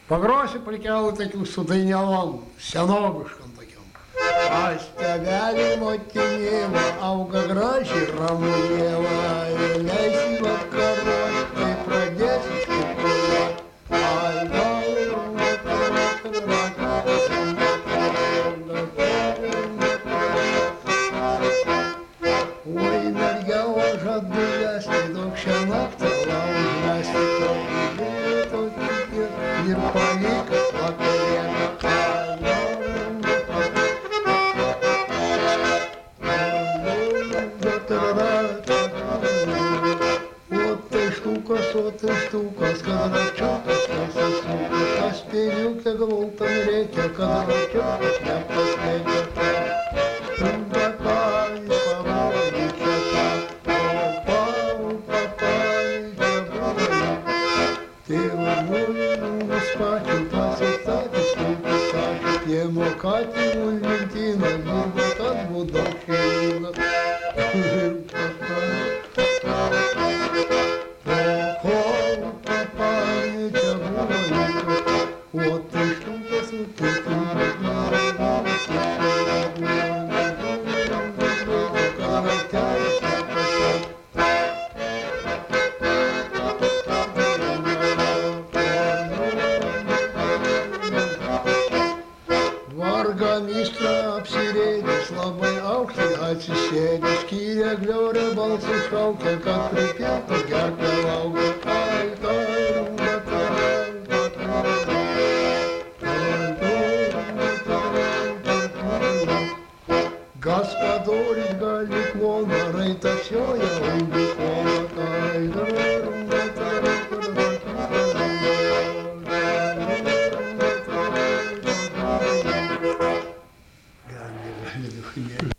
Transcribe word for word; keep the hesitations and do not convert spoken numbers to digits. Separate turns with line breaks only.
Pagrosiu palikelų tokių su dainelom, senoviškam tokiam. Aš tėvelį motinėlą, auga gražiai ramujėlą, ir leisi vakaruoti, tai pradėsi štukuoti. Ai, oi, mergelą žadu vesti, daug šią naktį laužmesti, to įdėto ir palik vakarėlę. Вот ты штукас, вот ты штукас, kad račiukas nesismuka, tas pėliukė gultam reikia, kad račiukas nepasmeikia. Papai, pavojai čia ką, o papai, čia buvai. Tėvą mūsų pačių pasistatys, kaip pasakė, piemo katilų lentyną, dirba, kad būdau šeimyną. Вот ты штука, сука, vargamišką apsirėdęs, labai aukštai atsisėdęs, skyrė gliaurę balsą šaukia, kad pripiltų gerklę laukia. Ai, tai, Гаспадорить галиклона, рейтасёя умбиклона, тай,